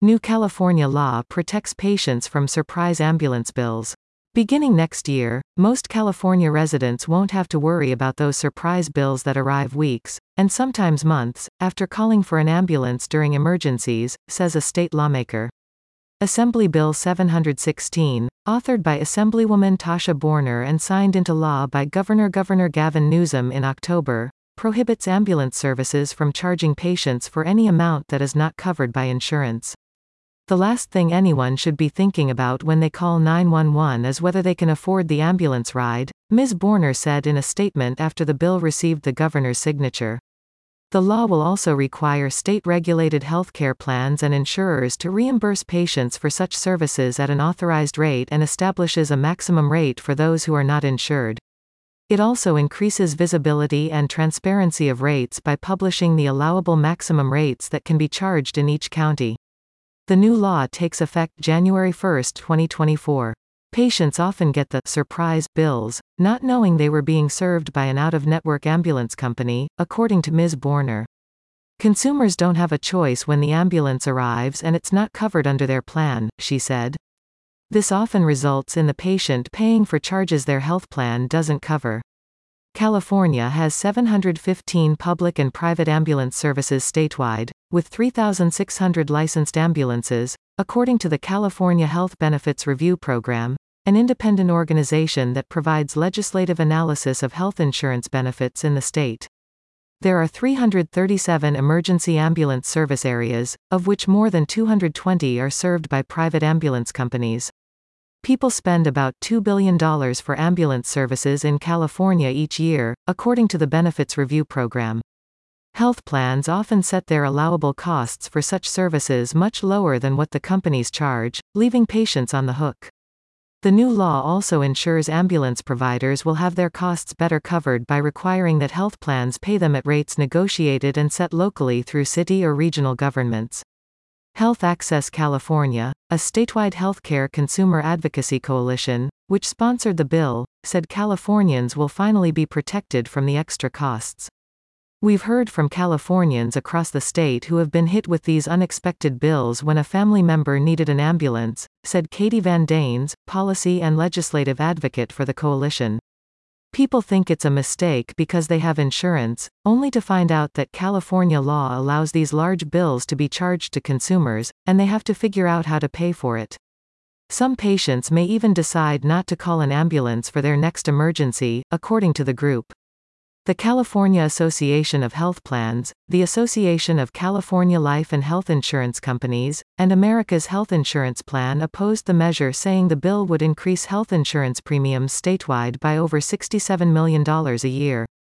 New California law protects patients from surprise ambulance bills. Beginning next year, most California residents won't have to worry about those surprise bills that arrive weeks, and sometimes months, after calling for an ambulance during emergencies, says a state lawmaker. Assembly Bill 716, authored by Assemblywoman Tasha Borner and signed into law by Governor Gavin Newsom in October, prohibits ambulance services from charging patients for any amount that is not covered by insurance. The last thing anyone should be thinking about when they call 911 is whether they can afford the ambulance ride, Ms. Borner said in a statement after the bill received the governor's signature. The law will also require state-regulated healthcare plans and insurers to reimburse patients for such services at an authorized rate and establishes a maximum rate for those who are not insured. It also increases visibility and transparency of rates by publishing the allowable maximum rates that can be charged in each county. The new law takes effect January 1, 2024. Patients often get the surprise bills, not knowing they were being served by an out-of-network ambulance company, according to Ms. Borner. Consumers don't have a choice when the ambulance arrives and it's not covered under their plan, she said. This often results in the patient paying for charges their health plan doesn't cover. California has 715 public and private ambulance services statewide, with 3,600 licensed ambulances, according to the California Health Benefits Review Program, an independent organization that provides legislative analysis of health insurance benefits in the state. There are 337 emergency ambulance service areas, of which more than 220 are served by private ambulance companies. People spend about $2 billion for ambulance services in California each year, according to the Benefits Review Program. Health plans often set their allowable costs for such services much lower than what the companies charge, leaving patients on the hook. The new law also ensures ambulance providers will have their costs better covered by requiring that health plans pay them at rates negotiated and set locally through city or regional governments. Health Access California, a statewide healthcare consumer advocacy coalition, which sponsored the bill, said Californians will finally be protected from the extra costs. We've heard from Californians across the state who have been hit with these unexpected bills when a family member needed an ambulance, said Katie Van Danes, policy and legislative advocate for the coalition. People think it's a mistake because they have insurance, only to find out that California law allows these large bills to be charged to consumers, and they have to figure out how to pay for it. Some patients may even decide not to call an ambulance for their next emergency, according to the group. The California Association of Health Plans, the Association of California Life and Health Insurance Companies, and America's Health Insurance Plan opposed the measure, saying the bill would increase health insurance premiums statewide by over $67 million a year.